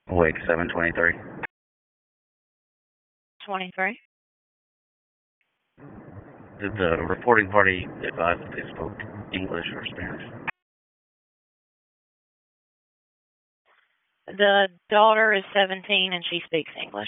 Wake 723. 23. Did the reporting party advise that they spoke English or Spanish? The daughter is 17 and she speaks English.